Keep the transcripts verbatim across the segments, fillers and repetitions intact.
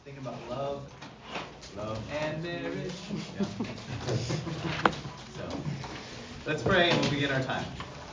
Thinking about love, love and marriage. Yeah. So, let's pray and we'll begin our time.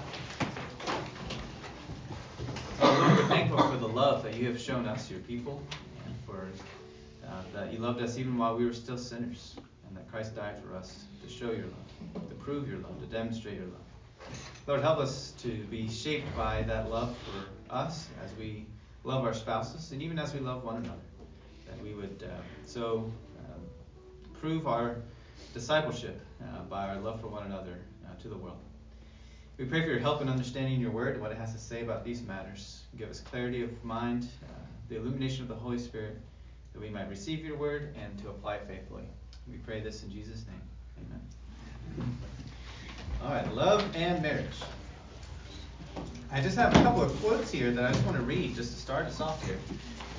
Oh, Lord, we're thankful for the love that you have shown us, your people, and for uh, that you loved us even while we were still sinners, and that Christ died for us to show your love, to prove your love, to demonstrate your love. Lord, help us to be shaped by that love for us as we love our spouses, and even as we love one another, that we would uh, so uh, prove our discipleship uh, by our love for one another uh, to the world. We pray for your help in understanding your word and what it has to say about these matters. Give us clarity of mind, uh, the illumination of the Holy Spirit, that we might receive your word and to apply it faithfully. We pray this in Jesus' name. Amen. All right, love and marriage. I just have a couple of quotes here that I just want to read just to start us off here.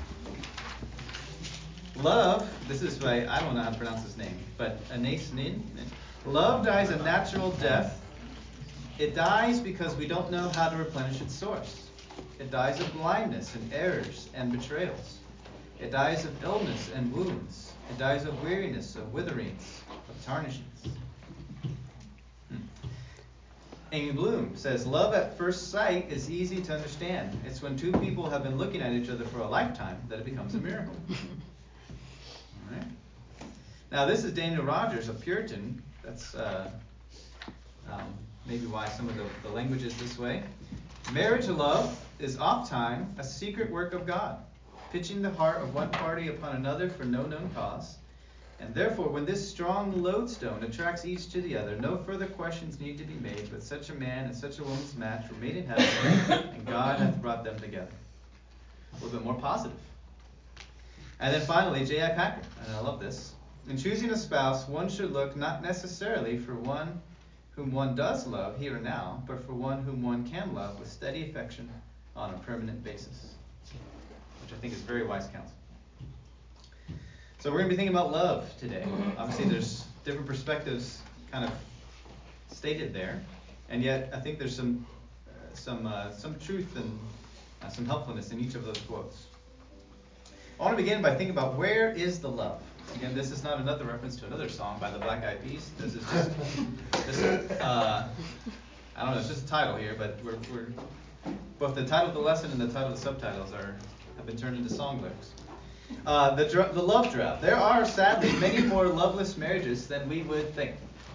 Love, this is by, I don't know how to pronounce his name, but Anais Nin. Love dies a natural death. It dies because we don't know how to replenish its source. It dies of blindness and errors and betrayals. It dies of illness and wounds. It dies of weariness, of witherings, of tarnishings. Hmm. Amy Bloom says, love at first sight is easy to understand. It's when two people have been looking at each other for a lifetime that it becomes a miracle. All right. Now, this is Daniel Rogers, a Puritan. That's uh, um, maybe why some of the, the language is this way. Marriage love is oft-time a secret work of God, pitching the heart of one party upon another for no known cause. And therefore, when this strong lodestone attracts each to the other, no further questions need to be made, but such a man and such a woman's match were made in heaven, and God hath brought them together. A little bit more positive. And then finally, J I Packer, and I love this. In choosing a spouse, one should look not necessarily for one whom one does love here and now, but for one whom one can love with steady affection on a permanent basis, which I think is very wise counsel. So we're going to be thinking about love today. Obviously, there's different perspectives kind of stated there, and yet I think there's some uh, some uh, some truth and uh, some helpfulness in each of those quotes. I want to begin by thinking about where is the love. Again, this is not another reference to another song by the Black Eyed Peas. This is just, this, uh, I don't know, it's just a title here, but we're, we're both the title of the lesson and the title of the subtitles are have been turned into song lyrics. Uh, the dr- the love drought. There are sadly many more loveless marriages than we would think.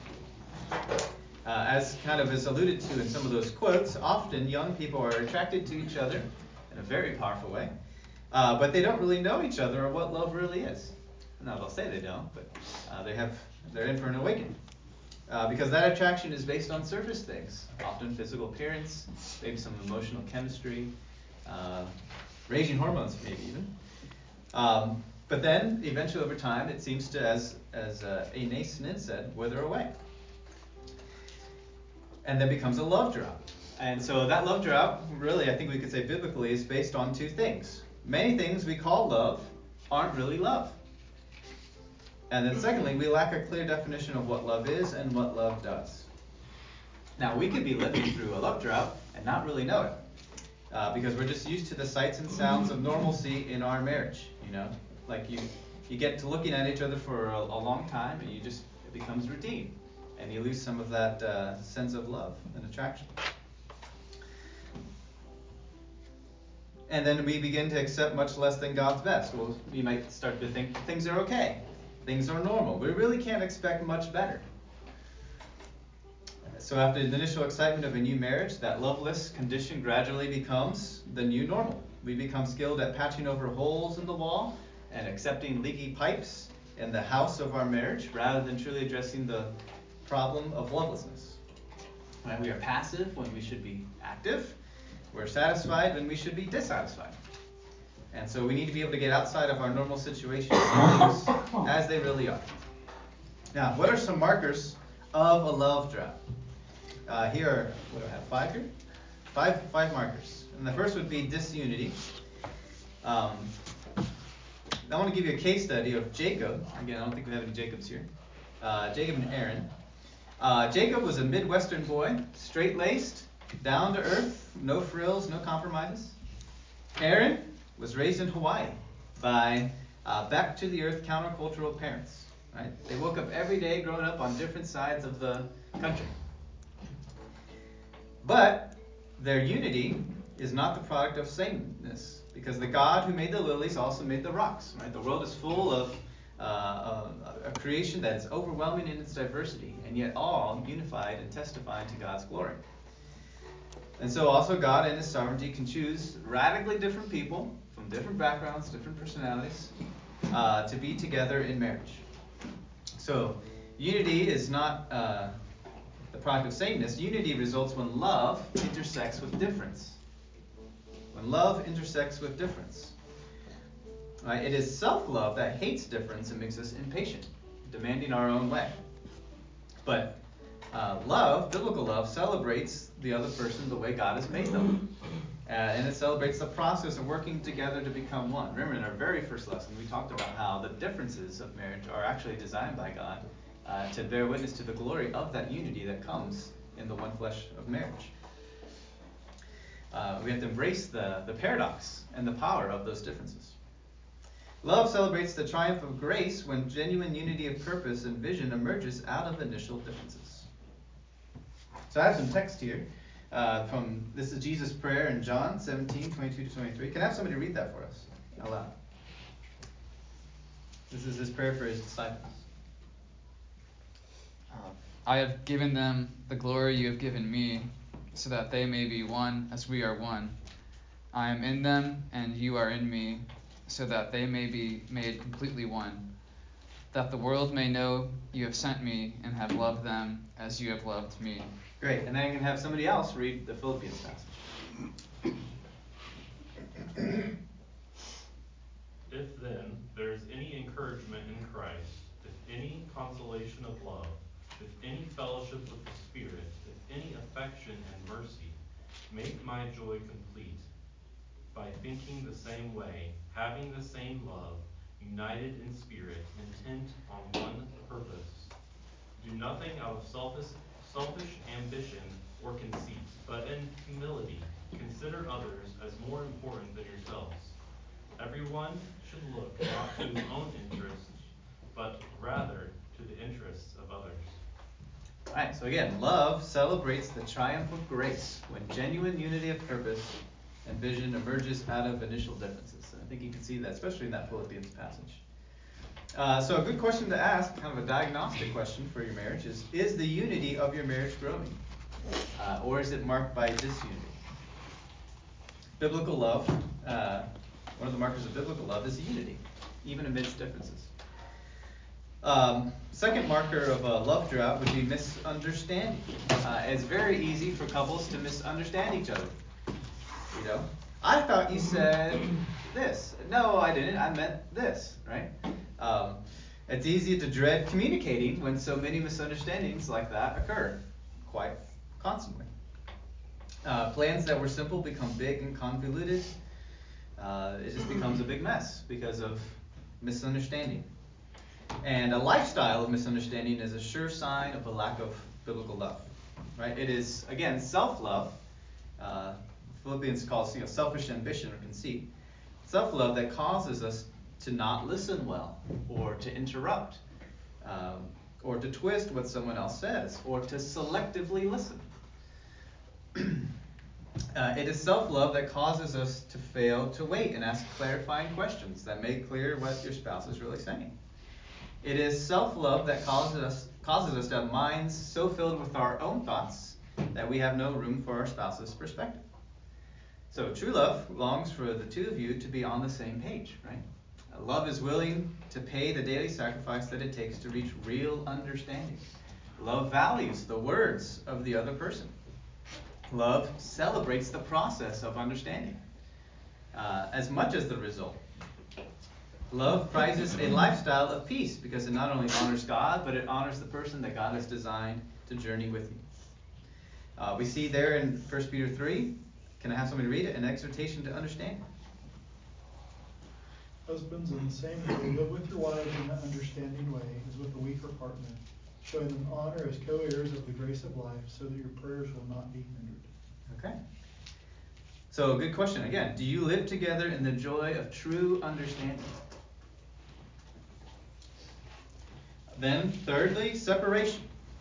Uh, as kind of is alluded to in some of those quotes, often young people are attracted to each other in a very powerful way, uh, but they don't really know each other or what love really is. Now they'll say they don't, but uh, they have they're in for an awakening. Uh, because that attraction is based on surface things, often physical appearance, maybe some emotional chemistry, uh, raging hormones maybe even. Um, but then, eventually over time, it seems to, as as uh, Anais Nin said, wither away. And then becomes a love drought. And so that love drought, really, I think we could say biblically, is based on two things. Many things we call love aren't really love. And then secondly, we lack a clear definition of what love is and what love does. Now, we could be living through a love drought and not really know it. Uh, because we're just used to the sights and sounds of normalcy in our marriage, you know? Like you you get to looking at each other for a, a long time and you just, it becomes routine. And you lose some of that uh, sense of love and attraction. And then we begin to accept much less than God's best. Well, we might start to think things are okay. Things are normal. We really can't expect much better. So after the initial excitement of a new marriage, that loveless condition gradually becomes the new normal. We become skilled at patching over holes in the wall and accepting leaky pipes in the house of our marriage rather than truly addressing the problem of lovelessness. Right? We are passive when we should be active. We're satisfied when we should be dissatisfied. And so we need to be able to get outside of our normal situations and things as they really are. Now, what are some markers of a love drought? Uh, here are, what do I have, five here? Five, five markers. And the first would be disunity. Um, I want to give you a case study of Jacob. Again, I don't think we have any Jacobs here. Uh, Jacob and Aaron. Uh, Jacob was a Midwestern boy, straight-laced, down to earth, no frills, no compromises. Aaron was raised in Hawaii by uh, back to the earth countercultural parents. Right? They woke up every day growing up on different sides of the country. But their unity is not the product of sameness, because the God who made the lilies also made the rocks. Right? The world is full of uh, a, a creation that is overwhelming in its diversity, and yet all unified and testifying to God's glory. And so also God in his sovereignty can choose radically different people from different backgrounds, different personalities, uh, to be together in marriage. So unity is not uh, the product of sameness. Unity results when love intersects with difference. When love intersects with difference. Right? It is self-love that hates difference and makes us impatient, demanding our own way. But uh, love, biblical love, celebrates the other person the way God has made them. Uh, and it celebrates the process of working together to become one. Remember, in our very first lesson, we talked about how the differences of marriage are actually designed by God uh, to bear witness to the glory of that unity that comes in the one flesh of marriage. Uh, we have to embrace the, the paradox and the power of those differences. Love celebrates the triumph of grace when genuine unity of purpose and vision emerges out of initial differences. So I have some text here. Uh, from this is Jesus' prayer in John seventeen, twenty-two to twenty-three. Can I have somebody read that for us out loud? This is his prayer for his disciples. Uh, I have given them the glory you have given me, so that they may be one as we are one. I am in them, and you are in me, so that they may be made completely one, that the world may know you have sent me and have loved them as you have loved me. Great. And then I can have somebody else read the Philippians passage. If then there is any encouragement in Christ, if any consolation of love, if any fellowship with the Spirit, if any affection and mercy, make my joy complete by thinking the same way, having the same love, united in spirit, intent on one purpose. Do nothing out of selfish, selfish ambition or conceit, but in humility consider others as more important than yourselves. Everyone should look not to his own interests, but rather to the interests of others. All right, so again, love celebrates the triumph of grace when genuine unity of purpose and vision emerges out of initial differences. And I think you can see that, especially in that Philippians passage. Uh, so a good question to ask, kind of a diagnostic question for your marriage, is, is the unity of your marriage growing? Uh, or is it marked by disunity? Biblical love, uh, one of the markers of biblical love is unity, even amidst differences. Um, second marker of a love drought would be misunderstanding. Uh, it's very easy for couples to misunderstand each other. You know, I thought you said this. No, I didn't. I meant this, right? Um, it's easy to dread communicating when so many misunderstandings like that occur quite constantly. Uh, plans that were simple become big and convoluted. Uh, it just becomes a big mess because of misunderstanding. And a lifestyle of misunderstanding is a sure sign of a lack of biblical love, right? It is, again, self-love. Uh, Philippians calls, you know, selfish ambition or conceit. Self-love that causes us to not listen well, or to interrupt, um, or to twist what someone else says, or to selectively listen. uh, it is self-love that causes us to fail to wait and ask clarifying questions that make clear what your spouse is really saying. It is self-love that causes us causes us to have minds so filled with our own thoughts that we have no room for our spouse's perspective. So true love longs for the two of you to be on the same page, right? Love is willing to pay the daily sacrifice that it takes to reach real understanding. Love values the words of the other person. Love celebrates the process of understanding uh, as much as the result. Love prizes a lifestyle of peace because it not only honors God, but it honors the person that God has designed to journey with you. Uh, we see there in First Peter three, can I have somebody read it? An exhortation to understand. Husbands, in the same way, live with your wives in an understanding way as with a weaker partner, showing them honor as co-heirs of the grace of life, so that your prayers will not be hindered. Okay. So, good question again. Do you live together in the joy of true understanding? Then, thirdly, separation.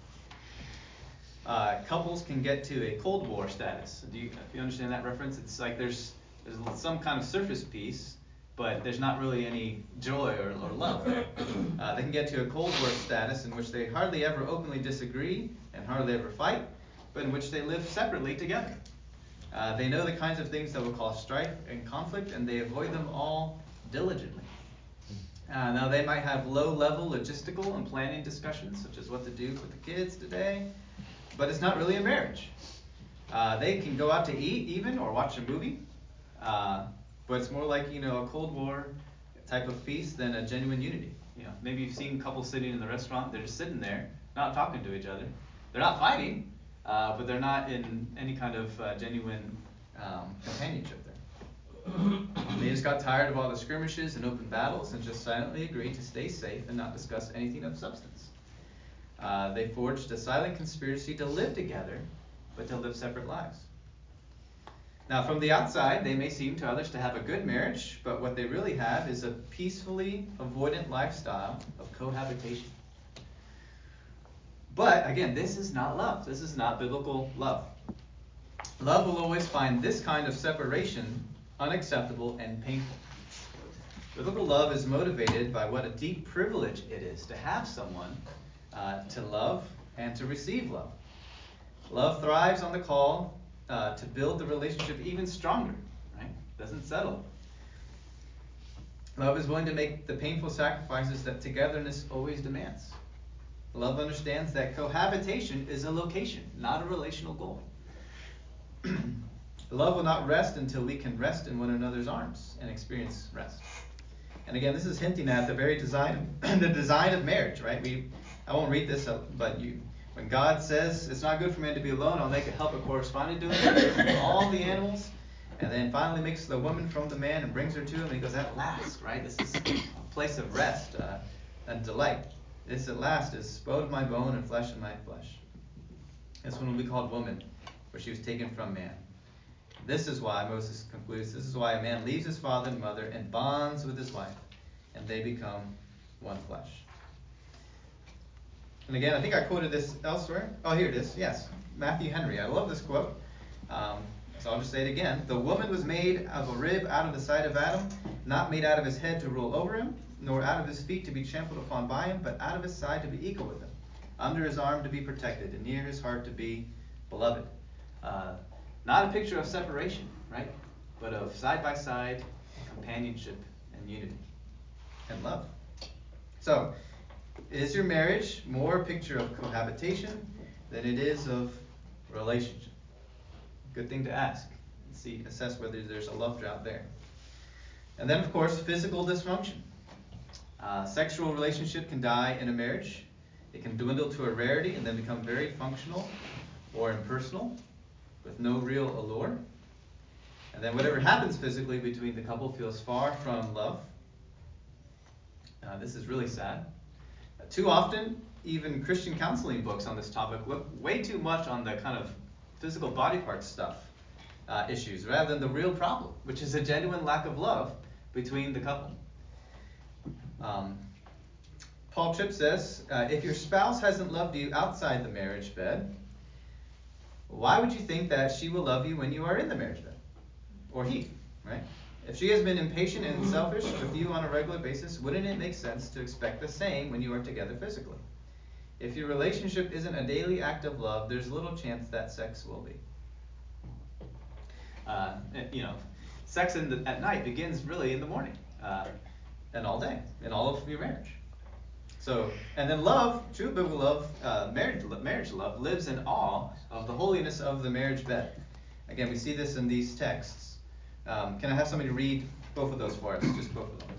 Uh, couples can get to a Cold War status. Do you, if you understand that reference, it's like there's there's some kind of surface peace, but there's not really any joy or, or love there. Uh, they can get to a Cold War status in which they hardly ever openly disagree and hardly ever fight, but in which they live separately together. Uh, they know the kinds of things that will cause strife and conflict, and they avoid them all diligently. Uh, now, they might have low-level logistical and planning discussions, such as what to do with the kids today, but it's not really a marriage. Uh, they can go out to eat even or watch a movie, uh, but it's more like, you know, a Cold War type of feast than a genuine unity. You know, maybe you've seen couples sitting in the restaurant, they're just sitting there, not talking to each other. They're not fighting, uh, but they're not in any kind of uh, genuine um, companionship there. They just got tired of all the skirmishes and open battles and just silently agreed to stay safe and not discuss anything of substance. Uh, they forged a silent conspiracy to live together, but to live separate lives. Now, from the outside, they may seem to others to have a good marriage, but what they really have is a peacefully avoidant lifestyle of cohabitation. But, again, this is not love. This is not biblical love. Love will always find this kind of separation unacceptable and painful. Biblical love is motivated by what a deep privilege it is to have someone uh, to love and to receive love. Love thrives on the call uh, to build the relationship even stronger, right? Doesn't settle. Love is willing to make the painful sacrifices that togetherness always demands. Love understands that cohabitation is a location, not a relational goal. Love will not rest until we can rest in one another's arms and experience rest. And again, this is hinting at the very design, the design of marriage, right? We, I won't read this, but you, when God says it's not good for man to be alone, I'll make a helper corresponding to him, all the animals, and then finally makes the woman from the man and brings her to him, and he goes, at last, right? This is a place of rest uh, and delight. This at last is bone of my bone and flesh of my flesh. This one will be called woman, for she was taken from man. This is why, Moses concludes, this is why a man leaves his father and mother and bonds with his wife, and they become one flesh. And again, I think I quoted this elsewhere. Oh, here it is. Yes, Matthew Henry. I love this quote. Um, so I'll just say it again. The woman was made of a rib out of the side of Adam, not made out of his head to rule over him, nor out of his feet to be trampled upon by him, but out of his side to be equal with him, under his arm to be protected, and near his heart to be beloved. Uh, not a picture of separation, right? But of side-by-side companionship and unity and love. So, is your marriage more a picture of cohabitation than it is of relationship? Good thing to ask and see, assess whether there's a love drought there. And then, of course, physical dysfunction. Uh, sexual relationship can die in a marriage. It can dwindle to a rarity and then become very functional or impersonal with no real allure. And then whatever happens physically between the couple feels far from love. Uh, this is really sad. Uh, too often, even Christian counseling books on this topic look way too much on the kind of physical body part stuff uh, issues rather than the real problem, which is a genuine lack of love between the couple. Um, Paul Tripp says, uh, if your spouse hasn't loved you outside the marriage bed, why would you think that she will love you when you are in the marriage bed? Or he, right? If she has been impatient and selfish with you on a regular basis, wouldn't it make sense to expect the same when you are together physically? If your relationship isn't a daily act of love, there's little chance that sex will be. Uh, you know, sex in the, at night begins really in the morning uh, and all day in all of your marriage. So, and then love, true biblical love, uh, marriage, marriage love, lives in awe of the holiness of the marriage bed. Again, we see this in these texts. Um, can I have somebody read both of those for us? Just both of them.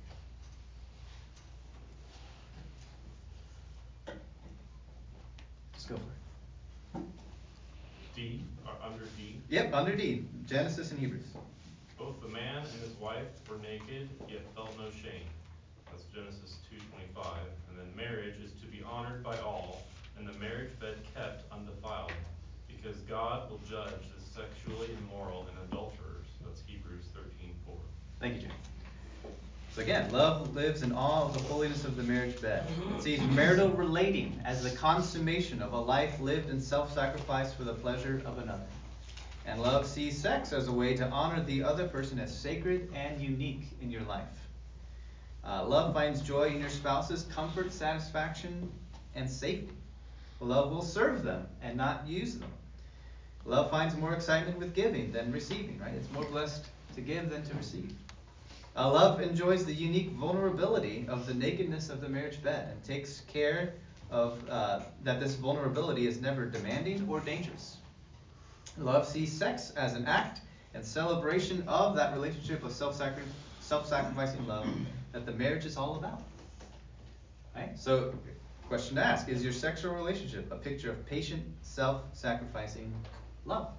Just go for it. D, or under D. Yep, under D, Genesis and Hebrews. Both the man and his wife were naked, yet felt no shame. That's Genesis two twenty-five. And then marriage is to be honored by all, and the marriage bed kept undefiled, because God will judge the sexually immoral and adulterers. That's Hebrews thirteen four. Thank you, Jim. So again, love lives in awe of the holiness of the marriage bed. It sees marital relating as the consummation of a life lived in self-sacrifice for the pleasure of another. And love sees sex as a way to honor the other person as sacred and unique in your life. Uh, love finds joy in your spouse's comfort, satisfaction, and safety. Love will serve them and not use them. Love finds more excitement with giving than receiving, right? It's more blessed to give than to receive. Uh, love enjoys the unique vulnerability of the nakedness of the marriage bed and takes care of uh, that this vulnerability is never demanding or dangerous. Love sees sex as an act and celebration of that relationship of self-sacri- self-sacrificing love that the marriage is all about. Right? So, question to ask, is your sexual relationship a picture of patient, self-sacrificing love?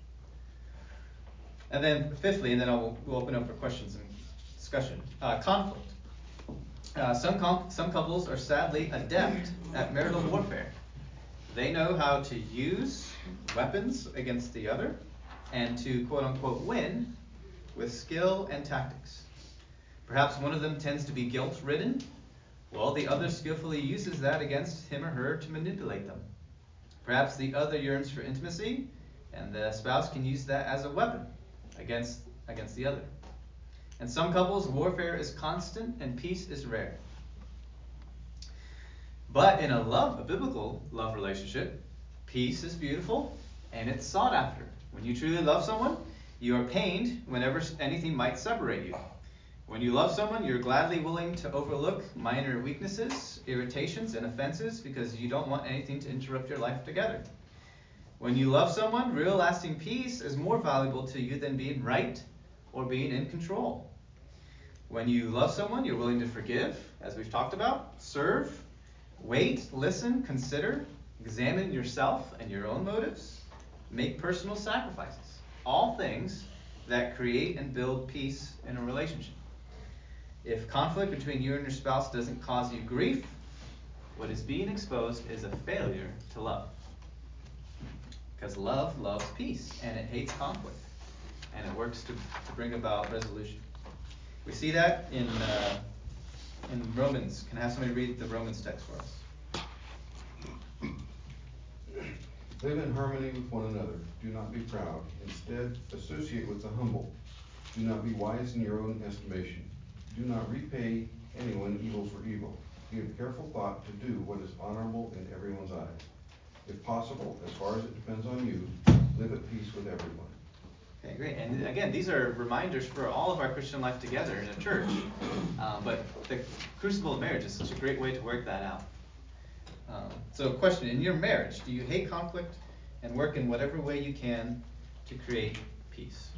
And then fifthly, and then I'll, we'll open up for questions and discussion, uh, conflict. Uh, some, com- some couples are sadly adept at marital warfare. They know how to use weapons against the other and to quote-unquote win with skill and tactics. Perhaps one of them tends to be guilt-ridden, while the other skillfully uses that against him or her to manipulate them. Perhaps the other yearns for intimacy, and the spouse can use that as a weapon against, against the other. In some couples, warfare is constant and peace is rare. But in a love, a biblical love relationship, peace is beautiful and it's sought after. When you truly love someone, you are pained whenever anything might separate you. When you love someone, you're gladly willing to overlook minor weaknesses, irritations, and offenses because you don't want anything to interrupt your life together. When you love someone, real lasting peace is more valuable to you than being right or being in control. When you love someone, you're willing to forgive, as we've talked about, serve, wait, listen, consider, examine yourself and your own motives, make personal sacrifices. All things that create and build peace in a relationship. If conflict between you and your spouse doesn't cause you grief, what is being exposed is a failure to love. Because love loves peace, and it hates conflict, and it works to, to bring about resolution. We see that in uh, in Romans. Can I have somebody read the Romans text for us? Live in harmony with one another. Do not be proud. Instead, associate with the humble. Do not be wise in your own estimation. Do not repay anyone evil for evil. Give careful thought to do what is honorable in everyone's eyes. If possible, as far as it depends on you, live at peace with everyone. Okay, great. And again, these are reminders for all of our Christian life together in a church. Uh, but the crucible of marriage is such a great way to work that out. Um, so question, in your marriage, do you hate conflict and work in whatever way you can to create peace?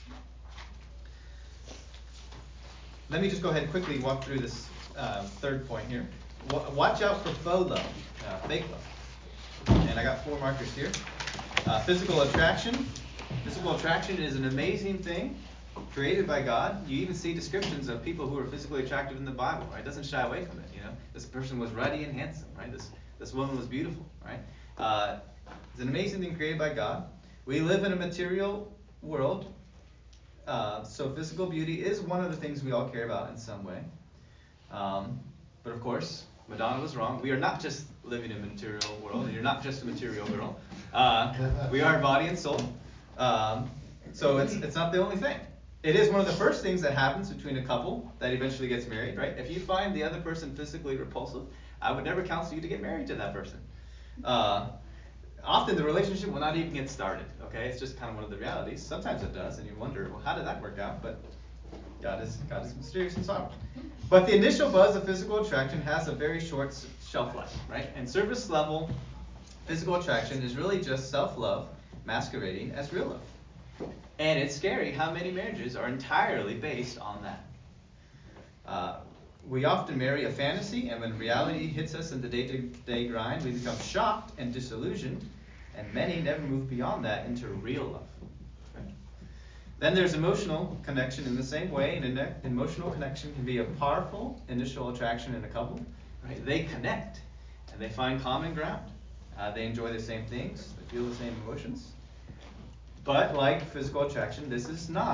Let me just go ahead and quickly walk through this uh, third point here. W- watch out for faux love, uh, fake love. And I got four markers here. Uh, physical attraction. Physical attraction is an amazing thing created by God. You even see descriptions of people who are physically attractive in the Bible, right? It doesn't shy away from it, you know. This person was ruddy and handsome, right? This this woman was beautiful, right? Uh, it's an amazing thing created by God. We live in a material world, uh, so physical beauty is one of the things we all care about in some way. Um, but of course, Madonna was wrong. We are not just living in a material world, and you're not just a material girl. Uh, we are body and soul. Um, so it's it's not the only thing. It is one of the first things that happens between a couple that eventually gets married, right? If you find the other person physically repulsive, I would never counsel you to get married to that person. Uh, often the relationship will not even get started, okay? It's just kind of one of the realities. Sometimes it does, and you wonder, well, how did that work out? But God is God is mysterious and sovereign. But the initial buzz of physical attraction has a very short shelf life, right? And surface level physical attraction is really just self-love masquerading as real love. And it's scary how many marriages are entirely based on that. Uh, we often marry a fantasy, and when reality hits us in the day-to-day grind, we become shocked and disillusioned, and many never move beyond that into real love. Right? Then there's emotional connection in the same way, and an emotional connection can be a powerful initial attraction in a couple. Right? They connect, and they find common ground. Uh, they enjoy the same things, they feel the same emotions. But like physical attraction, this is not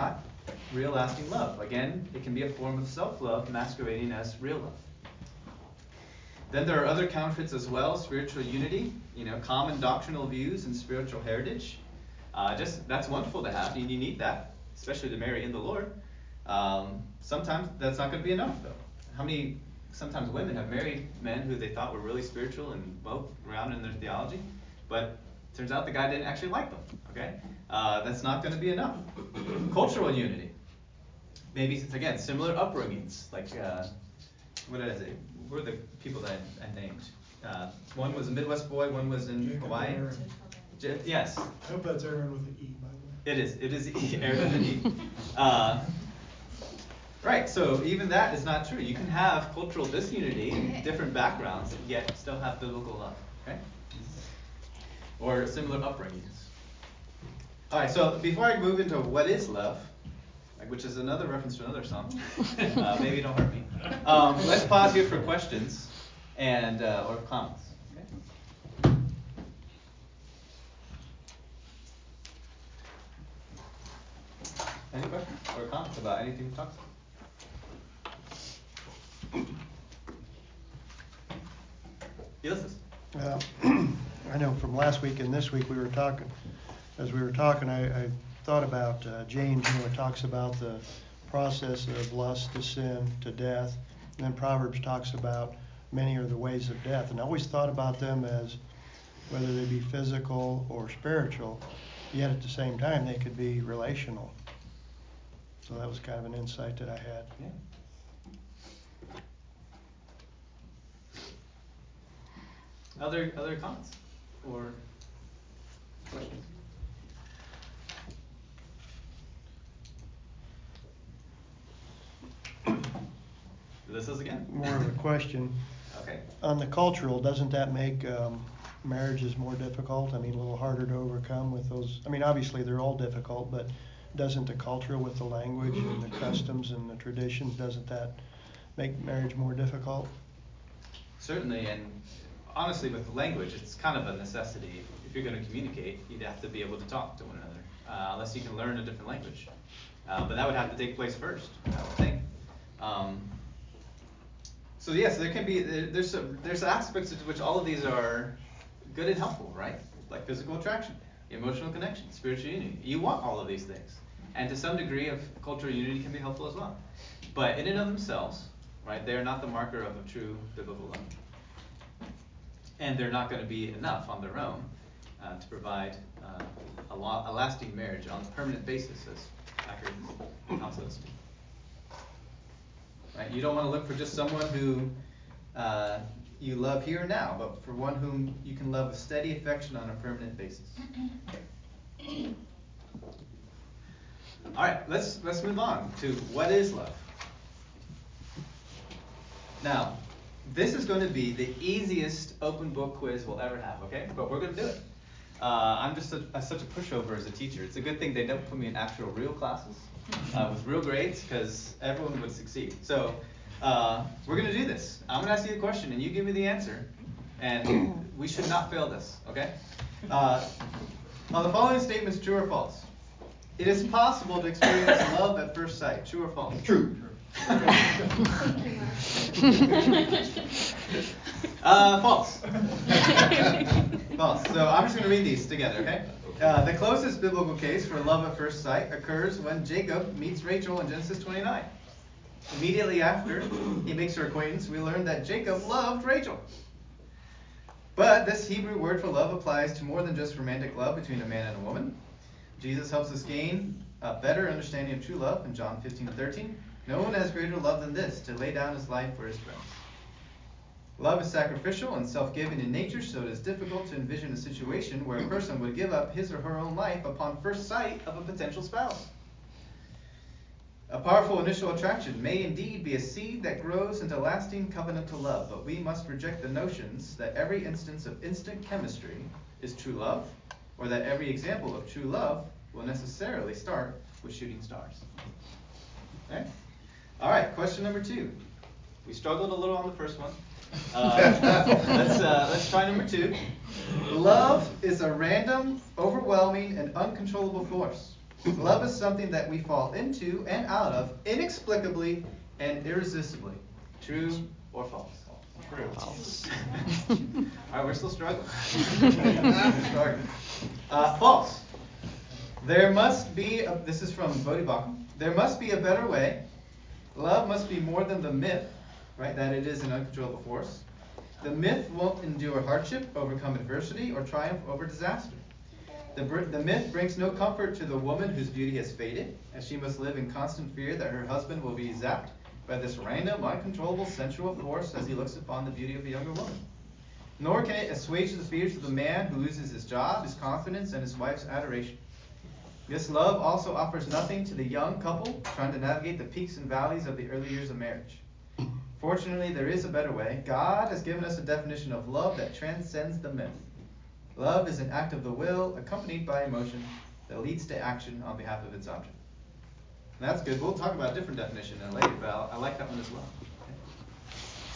real lasting love. Again, it can be a form of self-love masquerading as real love. Then there are other counterfeits as well: spiritual unity, you know, common doctrinal views and spiritual heritage. Uh, just that's wonderful to have, and you need that, especially to marry in the Lord. Um, sometimes that's not going to be enough, though. How many sometimes women have married men who they thought were really spiritual and well grounded in their theology, but turns out the guy didn't actually like them. Okay, uh, that's not going to be enough. Cultural unity, maybe it's again similar upbringings. Like uh, what did I say? What are the people that I, I named? Uh, one was a Midwest boy, one was in Jacob Hawaii. and Aaron. J- yes. I hope that's Aaron with an E, by the way. It is. It is E. Aaron with an E. Uh, right. So even that is not true. You can have cultural disunity, different backgrounds, yet still have biblical love. Okay. Or similar upbringings. All right. So before I move into what is love, like, which is another reference to another song, uh, maybe don't hurt me. Um, let's pause here for questions and uh, or comments. Okay. Any questions or comments about anything we talked about? Ulysses. Uh, I know from last week and this week we were talking, as we were talking, I, I thought about uh, James, you know, it talks about the process of lust to sin to death, and then Proverbs talks about many are the ways of death, and I always thought about them as whether they be physical or spiritual, yet at the same time they could be relational. So that was kind of an insight that I had. Yeah. Other other comments or questions? This is again. More of a question. Okay. On the cultural, doesn't that make um, marriages more difficult? I mean, a little harder to overcome with those. I mean, obviously they're all difficult, but doesn't the cultural with the language and the customs and the traditions, doesn't that make marriage more difficult? Certainly, and honestly, with the language, it's kind of a necessity. If you're going to communicate, you'd have to be able to talk to one another, uh, unless you can learn a different language. Uh, but that would have to take place first, I would think. Um, so yes, there can be there, there's some, there's aspects of which all of these are good and helpful, right? Like physical attraction, emotional connection, spiritual unity. You want all of these things, and to some degree of cultural unity can be helpful as well. But in and of themselves, right, they are not the marker of a true biblical love, and they're not going to be enough on their own uh, to provide uh, a, lo- a lasting marriage on a permanent basis, as Packer counsels us to. Right? You don't want to look for just someone who uh, you love here and now, but for one whom you can love with steady affection on a permanent basis. All right, let's let's move on to what is love. Now, this is going to be the easiest open book quiz we'll ever have, okay? But we're going to do it. Uh, I'm just a, a, such a pushover as a teacher. It's a good thing they don't put me in actual real classes uh, with real grades, because everyone would succeed. So uh, we're going to do this. I'm going to ask you a question, and you give me the answer. And we should not fail this, okay? Uh, are the following statements true or false? It is possible to experience love at first sight. True or false? True. uh, false. False. So I'm just going to read these together, okay? Uh, the closest biblical case for love at first sight occurs when Jacob meets Rachel in Genesis twenty-nine. Immediately after he makes her acquaintance, we learn that Jacob loved Rachel. But this Hebrew word for love applies to more than just romantic love between a man and a woman. Jesus helps us gain a better understanding of true love in John fifteen thirteen. No one has greater love than this, to lay down his life for his friends. Love is sacrificial and self-giving in nature, so it is difficult to envision a situation where a person would give up his or her own life upon first sight of a potential spouse. A powerful initial attraction may indeed be a seed that grows into lasting covenantal love, but we must reject the notions that every instance of instant chemistry is true love, or that every example of true love will necessarily start with shooting stars. Okay? All right, question number two. We struggled a little on the first one. Uh, let's uh, let's try number two. Love is a random, overwhelming, and uncontrollable force. Love is something that we fall into and out of inexplicably and irresistibly. True or false? True. False. All right, we're still struggling. We're struggling. Uh, false. There must be, a, this is from Bodhibakum, there must be a better way. Love must be more than the myth, right, that it is an uncontrollable force. The myth won't endure hardship, overcome adversity, or triumph over disaster. The, the myth brings no comfort to the woman whose beauty has faded, as she must live in constant fear that her husband will be zapped by this random, uncontrollable, sensual force as he looks upon the beauty of a younger woman. Nor can it assuage the fears of the man who loses his job, his confidence, and his wife's adoration. This love also offers nothing to the young couple trying to navigate the peaks and valleys of the early years of marriage. Fortunately, there is a better way. God has given us a definition of love that transcends the myth. Love is an act of the will accompanied by emotion that leads to action on behalf of its object. And that's good. We'll talk about a different definition in later, but I like that one as well. Okay.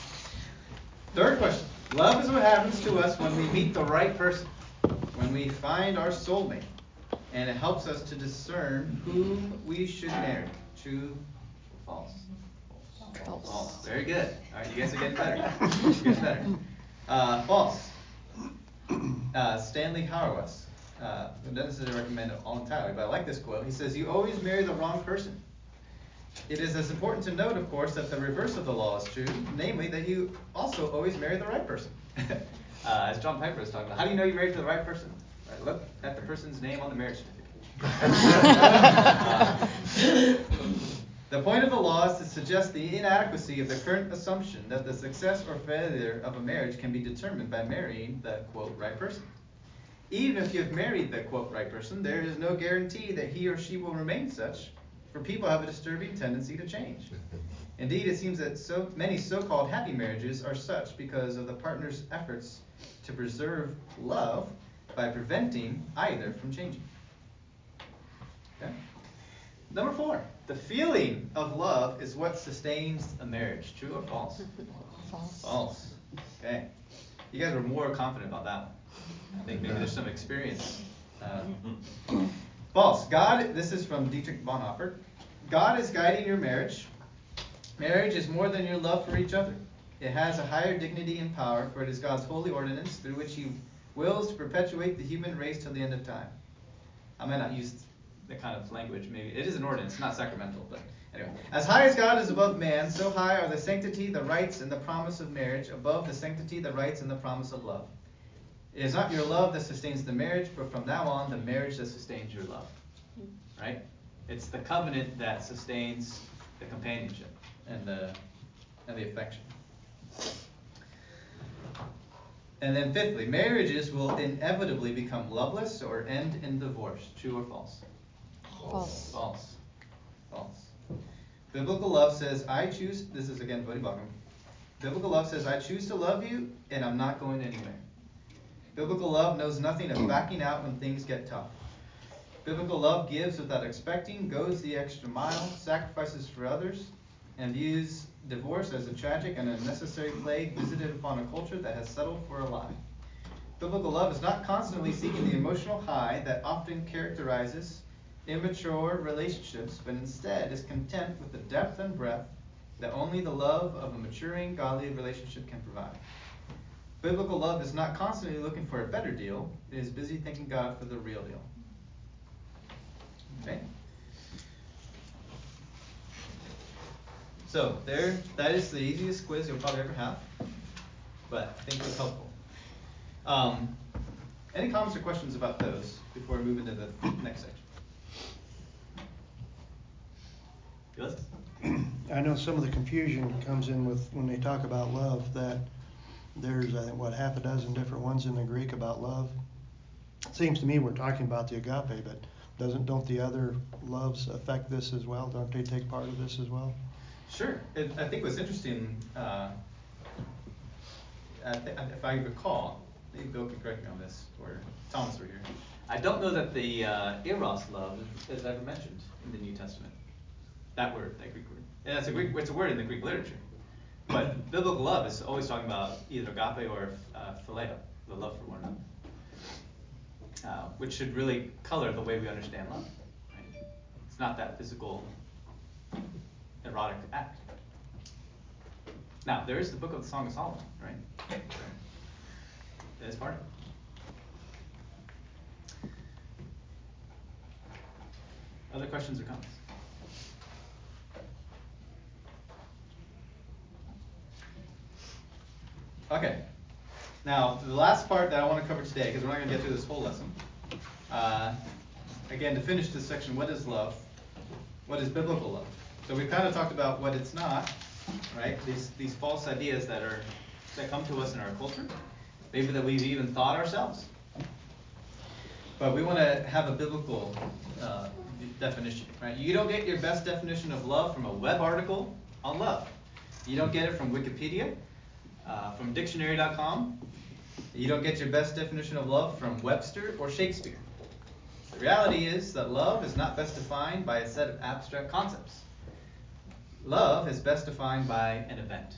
Third question. Love is what happens to us when we meet the right person, when we find our soulmate, and it helps us to discern whom we should marry. True or false? False. False. Very good. All right, you guys are getting better. You're getting better. Uh, false. Uh, Stanley Hauerwas, uh, doesn't necessarily recommend it all entirely, but I like this quote. He says, "You always marry the wrong person. It is as important to note, of course, that the reverse of the law is true, namely that you also always marry the right person." uh, as John Piper was talking about, how do you know you married to the right person? Right, look at the person's name on the marriage certificate. uh, The point of the law is to suggest the inadequacy of the current assumption that the success or failure of a marriage can be determined by marrying the, quote, right person. Even if you have married the, quote, right person, there is no guarantee that he or she will remain such, for people have a disturbing tendency to change. Indeed, it seems that so many so-called happy marriages are such because of the partner's efforts to preserve love by preventing either from changing. Okay? Number four, the feeling of love is what sustains a marriage. True or false? False. False. Okay. You guys were more confident about that one. I think maybe there's some experience. Uh, false. God, this is from Dietrich Bonhoeffer. God is guiding your marriage. Marriage is more than your love for each other. It has a higher dignity and power, for it is God's holy ordinance through which he wills to perpetuate the human race till the end of time. I might not use the kind of language, maybe. It is an ordinance, not sacramental, but anyway. As high as God is above man, so high are the sanctity, the rights, and the promise of marriage above the sanctity, the rights, and the promise of love. It is not your love that sustains the marriage, but from now on, the marriage that sustains your love. Right? It's the covenant that sustains the companionship and the and the affection. And then fifthly, marriages will inevitably become loveless or end in divorce. True or false? False. False. False. Biblical love says, I choose, this is again Bodhibakum. Biblical love says, I choose to love you, and I'm not going anywhere. Biblical love knows nothing of backing out when things get tough. Biblical love gives without expecting, goes the extra mile, sacrifices for others, and views divorce as a tragic and unnecessary plague visited upon a culture that has settled for a lie. Biblical love is not constantly seeking the emotional high that often characterizes immature relationships, but instead is content with the depth and breadth that only the love of a maturing, godly relationship can provide. Biblical love is not constantly looking for a better deal. It is busy thanking God for the real deal. Okay? So, there, that is the easiest quiz you'll probably ever have, but I think it's helpful. Um, any comments or questions about those before we move into the next section? Yes? I know some of the confusion comes in with when they talk about love, that there's, I think, what, half a dozen different ones in the Greek about love. It seems to me we're talking about the agape, but doesn't don't the other loves affect this as well? Don't they take part of this as well? Sure. It, I think what's interesting, uh, I th- if I recall, maybe Bill can correct me on this, or Thomas were here. I don't know that the uh, eros love is, is ever mentioned in the New Testament. That word, that Greek word. And that's a Greek. It's a word in the Greek literature. But biblical love is always talking about either agape or uh, phileo, the love for one another, uh, which should really color the way we understand love. Right? not that physical, erotic act. Now, there is the book of the Song of Solomon, right? That is part of it. Other questions or comments? Okay. Now, the last part that I want to cover today, because we're not going to get through this whole lesson. Uh, again, to finish this section, what is love? What is biblical love? So we've kind of talked about what it's not, right? These these false ideas that are that come to us in our culture, maybe that we've even thought ourselves. But we want to have a biblical uh, definition, right? You don't get your best definition of love from a web article on love. You don't get it from Wikipedia, uh, from dictionary dot com. You don't get your best definition of love from Webster or Shakespeare. The reality is that love is not best defined by a set of abstract concepts. Love is best defined by an event.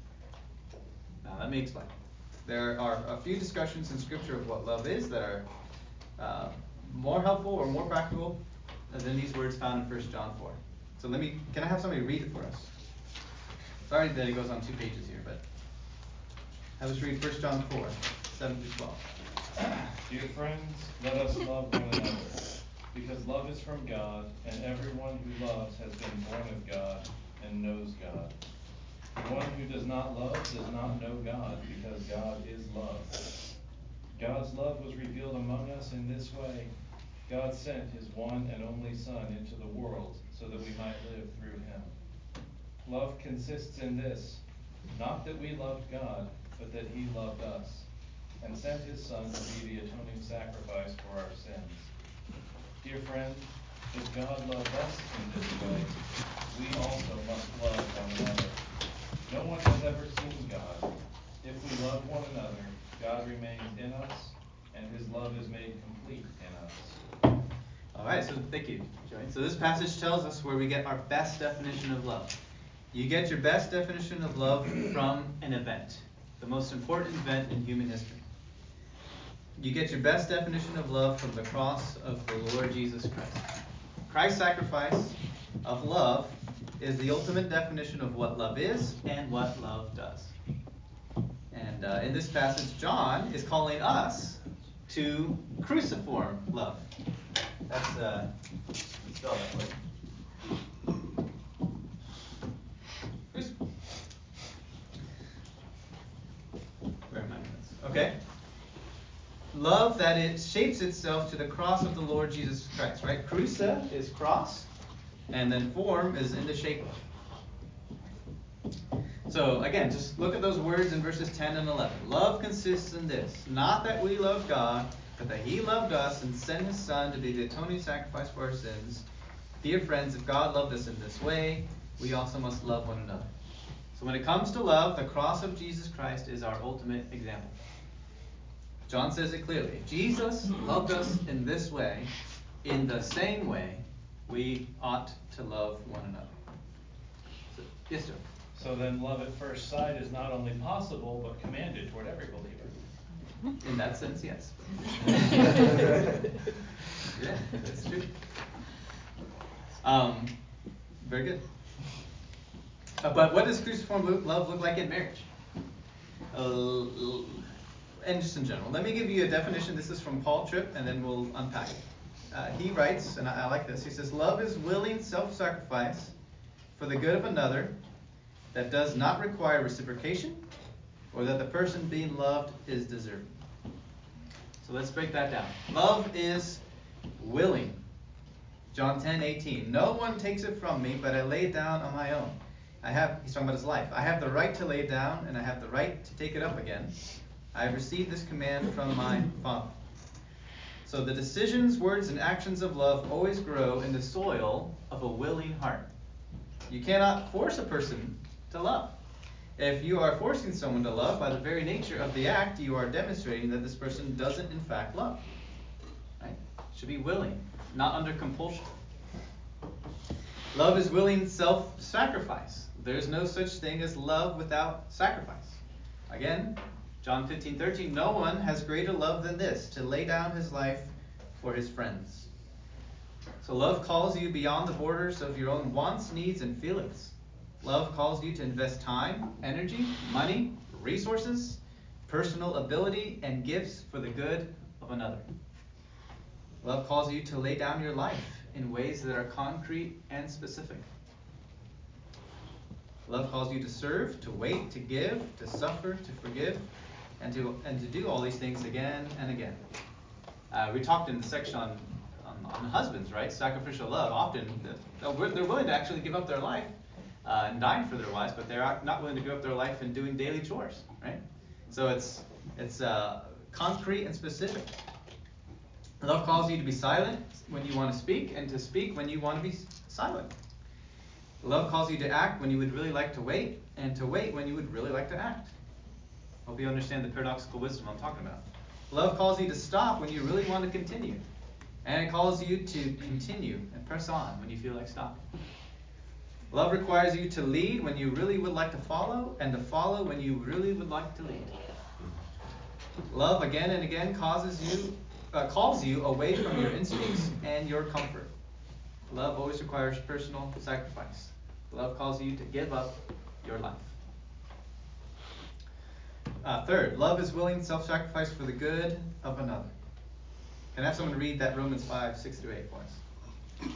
Now, let me explain. There are a few discussions in Scripture of what love is that are uh, more helpful or more practical than these words found in First John four. So let me, can I have somebody read it for us? Sorry that it goes on two pages here, but have us read First John four, seven through twelve. Dear friends, let us love one another, because love is from God, and everyone who loves has been born of God and knows God. The one who does not love does not know God, because God is love. God's love was revealed among us in this way. God sent his one and only Son into the world so that we might live through him. Love consists in this, not that we loved God, but that he loved us, and sent his Son to be the atoning sacrifice for our sins. Dear friend, if God loved us in this way, we also must love one another. No one has ever seen God. If we love one another, God remains in us, and his love is made complete in us. All right, so thank you, Joey. So this passage tells us where we get our best definition of love. You get your best definition of love from an event, the most important event in human history. You get your best definition of love from the cross of the Lord Jesus Christ. Christ's sacrifice of love is the ultimate definition of what love is and what love does. And uh, in this passage, John is calling us to cruciform love. That's uh, spell that word. Cruciform. Where are my notes? Okay. Love that it shapes itself to the cross of the Lord Jesus Christ, right? Cruce is cross, and then form is in the shape of. So again, just look at those words in verses ten and eleven. Love consists in this, not that we love God, but that he loved us and sent his Son to be the atoning sacrifice for our sins. Dear friends, if God loved us in this way, we also must love one another. So when it comes to love, the cross of Jesus Christ is our ultimate example. John says it clearly. If Jesus loved us in this way, in the same way, we ought to love one another. So, yes, sir. So then love at first sight is not only possible, but commanded toward every believer. In that sense, yes. Yeah, that's true. Um, very good. Uh, but what does cruciform love look like in marriage? Uh, and just in general. Let me give you a definition. This is from Paul Tripp, and then we'll unpack it. Uh, he writes, and I, I like this, he says, love is willing self-sacrifice for the good of another that does not require reciprocation or that the person being loved is deserving. So let's break that down. Love is willing. John ten eighteen. No one takes it from me, but I lay it down on my own. I have, he's talking about his life. I have the right to lay it down, and I have the right to take it up again. I have received this command from my Father. So the decisions, words, and actions of love always grow in the soil of a willing heart. You cannot force a person to love. If you are forcing someone to love, by the very nature of the act, you are demonstrating that this person doesn't in fact love. Right? It should be willing, not under compulsion. Love is willing self-sacrifice. There's no such thing as love without sacrifice. Again, John fifteen thirteen, no one has greater love than this, to lay down his life for his friends. So So love calls you beyond the borders of your own wants, needs, and feelings. Love calls you to invest time, energy, money, resources, personal ability, and gifts for the good of another. Love calls you to lay down your life in ways that are concrete and specific. Love calls you to serve, to wait, to give, to suffer, to forgive, and to and to do all these things again and again. Uh, we talked in the section on, on, on husbands, right? Sacrificial love. Often they're willing to actually give up their life uh, and dying for their wives, but they're not willing to give up their life in doing daily chores, right? So it's it's uh, concrete and specific. Love calls you to be silent when you want to speak, and to speak when you want to be silent. Love calls you to act when you would really like to wait, and to wait when you would really like to act. Hope you understand the paradoxical wisdom I'm talking about. Love calls you to stop when you really want to continue, and it calls you to continue and press on when you feel like stopping. Love requires you to lead when you really would like to follow, and to follow when you really would like to lead. Love again and again causes you, uh, calls you away from your instincts and your comfort. Love always requires personal sacrifice. Love calls you to give up your life. Uh, third, love is willing self-sacrifice for the good of another. Can I have someone read that Romans five, six through eight for us?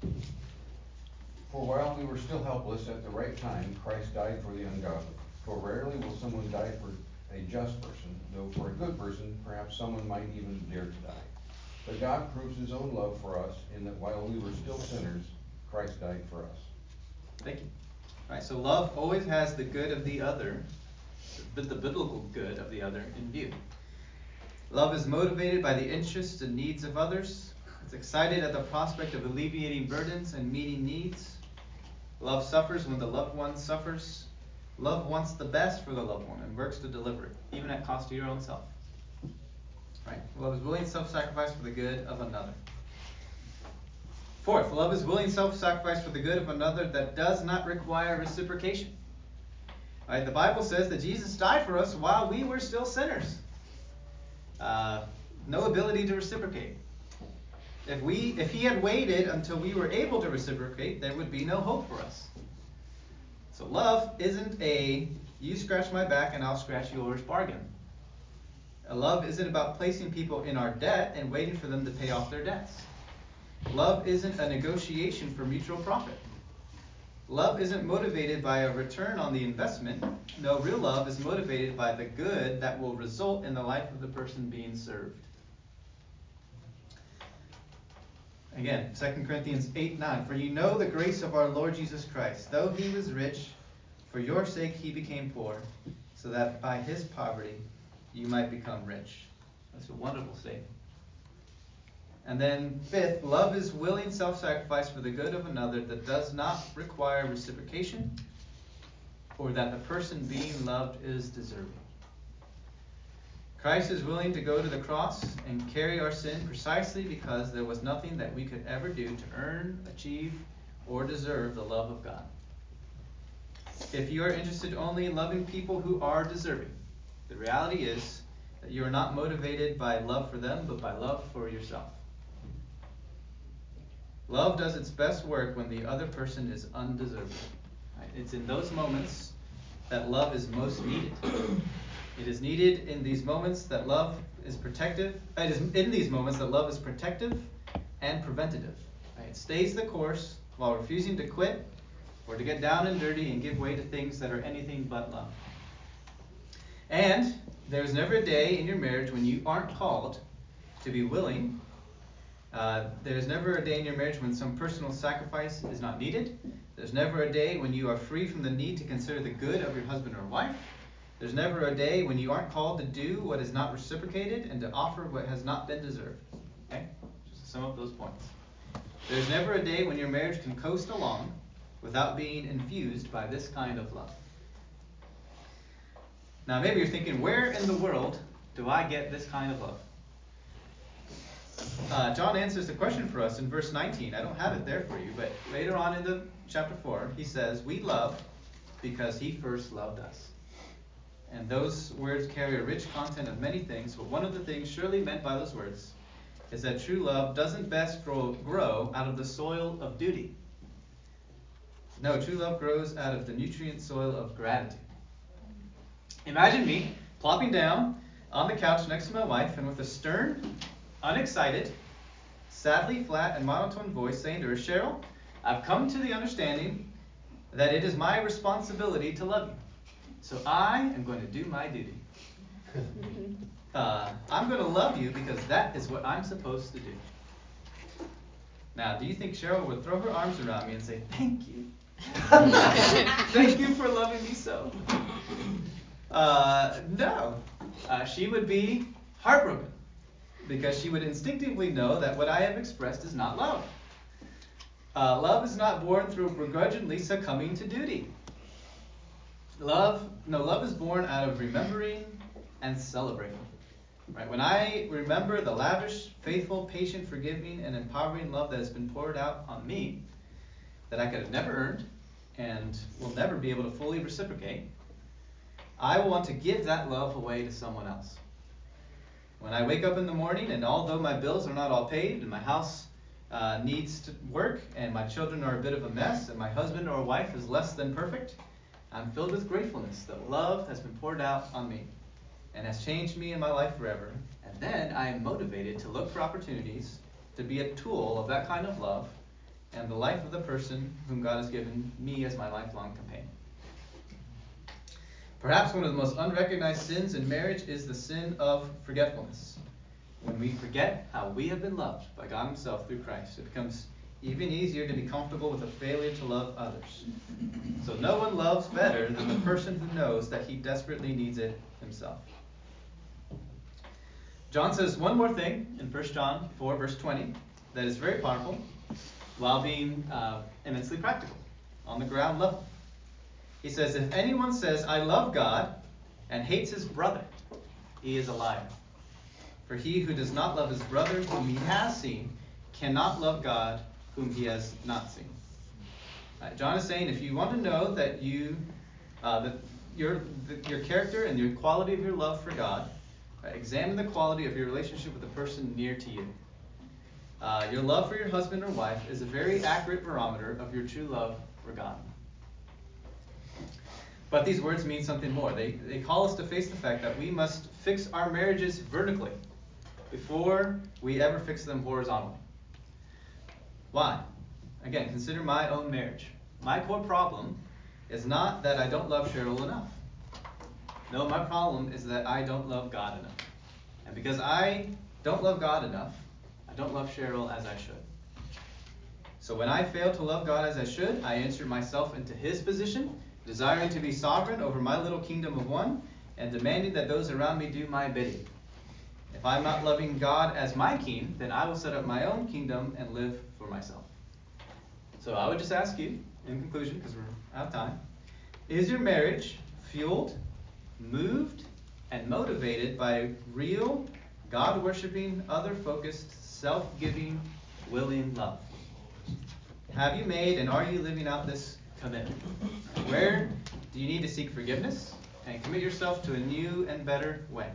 For while we were still helpless, at the right time, Christ died for the ungodly. For rarely will someone die for a just person, though for a good person, perhaps someone might even dare to die. But God proves his own love for us in that while we were still sinners, Christ died for us. Thank you. All right, so love always has the good of the other, the biblical good of the other in view. Love is motivated by the interests and needs of others. It's excited at the prospect of alleviating burdens and meeting needs. Love suffers when the loved one suffers. Love wants the best for the loved one and works to deliver it, even at cost to your own self. Right? Love is willing self-sacrifice for the good of another. Fourth, love is willing self-sacrifice for the good of another that does not require reciprocation. Right? The Bible says that Jesus died for us while we were still sinners. Uh, no ability to reciprocate. If we, if he had waited until we were able to reciprocate, there would be no hope for us. So love isn't a you scratch my back and I'll scratch yours bargain. A love isn't about placing people in our debt and waiting for them to pay off their debts. Love isn't a negotiation for mutual profit. Love isn't motivated by a return on the investment. No, real love is motivated by the good that will result in the life of the person being served. Again, Second Corinthians eight nine. For you know the grace of our Lord Jesus Christ. Though he was rich, for your sake he became poor, so that by his poverty you might become rich. That's a wonderful statement. And then fifth, love is willing self-sacrifice for the good of another that does not require reciprocation, or that the person being loved is deserving. Christ is willing to go to the cross and carry our sin precisely because there was nothing that we could ever do to earn, achieve, or deserve the love of God. If you are interested only in loving people who are deserving, the reality is that you are not motivated by love for them, but by love for yourself. Love does its best work when the other person is undeserving. Right? It's in those moments that love is most needed. It is needed in these moments that love is protective. It is in these moments that love is protective and preventative. Right? It stays the course while refusing to quit or to get down and dirty and give way to things that are anything but love. And there's never a day in your marriage when you aren't called to be willing. Uh, there's never a day in your marriage when some personal sacrifice is not needed. There's never a day when you are free from the need to consider the good of your husband or wife. There's never a day when you aren't called to do what is not reciprocated and to offer what has not been deserved. Okay? Just to sum up those points. There's never a day when your marriage can coast along without being infused by this kind of love. Now maybe you're thinking, where in the world do I get this kind of love? Uh, John answers the question for us in verse nineteen. I don't have it there for you, but later on in the chapter four, he says, we love because he first loved us. And those words carry a rich content of many things, but one of the things surely meant by those words is that true love doesn't best grow, grow out of the soil of duty. No, true love grows out of the nutrient soil of gratitude. Imagine me plopping down on the couch next to my wife and with a stern, unexcited, sadly flat and monotone voice saying to her, Cheryl, I've come to the understanding that it is my responsibility to love you. So I am going to do my duty. Uh, I'm going to love you because that is what I'm supposed to do. Now, do you think Cheryl would throw her arms around me and say, thank you? Thank you for loving me so. Uh, no. Uh, she would be heartbroken because she would instinctively know that what I have expressed is not love. Uh, love is not born through begrudgingly succumbing to duty. Love, no, love is born out of remembering and celebrating. Right? When I remember the lavish, faithful, patient, forgiving, and empowering love that has been poured out on me, that I could have never earned and will never be able to fully reciprocate, I will want to give that love away to someone else. When I wake up in the morning and although my bills are not all paid and my house uh, needs to work and my children are a bit of a mess and my husband or wife is less than perfect, I'm filled with gratefulness that love has been poured out on me and has changed me and my life forever. And then I am motivated to look for opportunities to be a tool of that kind of love and the life of the person whom God has given me as my lifelong companion. Perhaps one of the most unrecognized sins in marriage is the sin of forgetfulness. When we forget how we have been loved by God himself through Christ, it becomes even easier to be comfortable with a failure to love others. So no one loves better than the person who knows that he desperately needs it himself. John says one more thing in First John four, verse twenty, that is very powerful while being uh, immensely practical, on the ground level. He says, if anyone says, I love God, and hates his brother, he is a liar. For he who does not love his brother whom he has seen cannot love God whom he has not seen. Uh, John is saying, if you want to know that you, uh, that your the, your character and your quality of your love for God, uh, examine the quality of your relationship with the person near to you. Uh, your love for your husband or wife is a very accurate barometer of your true love for God. But these words mean something more. They, they call us to face the fact that we must fix our marriages vertically before we ever fix them horizontally. Why? Again, consider my own marriage. My core problem is not that I don't love Cheryl enough. No, my problem is that I don't love God enough. And because I don't love God enough, I don't love Cheryl as I should. So when I fail to love God as I should, I insert myself into his position, desiring to be sovereign over my little kingdom of one, and demanding that those around me do my bidding. If I'm not loving God as my king, then I will set up my own kingdom and live for myself. So I would just ask you, in conclusion, because we're out of time, is your marriage fueled, moved, and motivated by real, God-worshiping, other-focused, self-giving, willing love? Have you made and are you living out this commitment? Where do you need to seek forgiveness and commit yourself to a new and better way?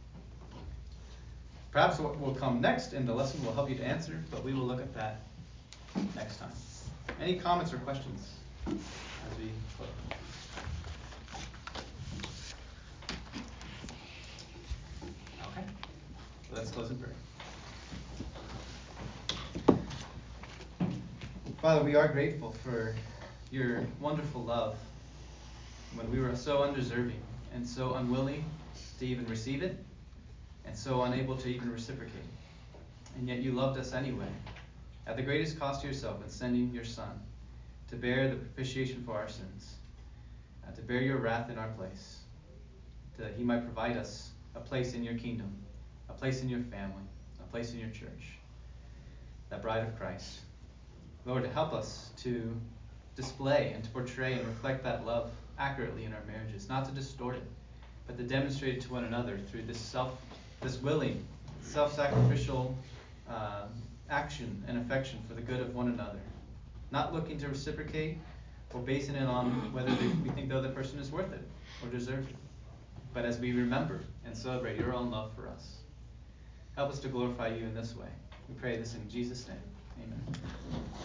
Perhaps what will come next in the lesson will help you to answer, but we will look at that next time. Any comments or questions as we close? Okay. Let's close in prayer. Father, we are grateful for your wonderful love when we were so undeserving and so unwilling to even receive it and so unable to even reciprocate. And yet you loved us anyway, at the greatest cost to yourself in sending your Son to bear the propitiation for our sins, uh, to bear your wrath in our place, that he might provide us a place in your kingdom, a place in your family, a place in your church, that bride of Christ. Lord, to help us to display and to portray and reflect that love accurately in our marriages, not to distort it, but to demonstrate it to one another through this self, this willing, self-sacrificial uh, action and affection for the good of one another, not looking to reciprocate or basing it on whether they, we think the other person is worth it or deserves it, but as we remember and celebrate your own love for us. Help us to glorify you in this way. We pray this in Jesus' name. Amen.